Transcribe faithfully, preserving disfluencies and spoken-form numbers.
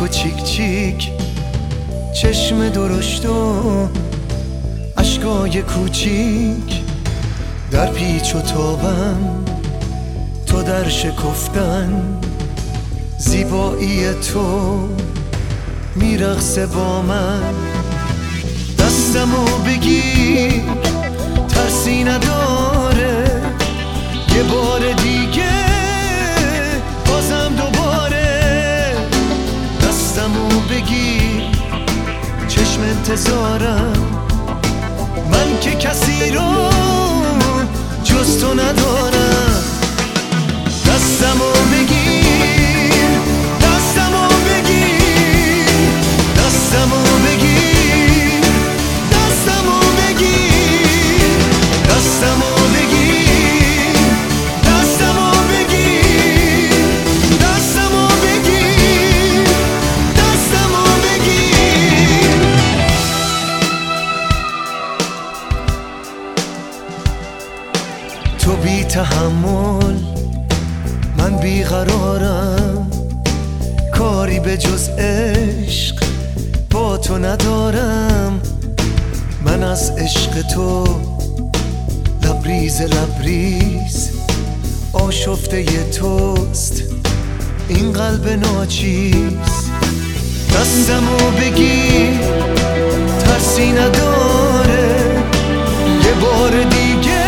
و چیک چیک، چشم درشت و اشکای کوچیک، در پیچ و تابم تو در شکفتن، زیبایی تو میرقصه با من. دستمو بگیر ترسی نداره، یه بار دیگه بازم دوباره. دستمو بگیر چشم انتظارم، من که کسی رو جز تو ندارم. دستمو بگیر، دستمو بگیر، دستمو بگیر، دستمو بگیر، دستمو بگیر، دستمو بگیر، دستمو بگیر، دستمو بگیر. تو بی تحمل من بیقرارم، کاری به جز عشق با تو ندارم. من از عشق تو لبریز لبریز آشفته ی توست این قلب ناچیز. دستمو بگیر ترسی نداره، یه بار دیگه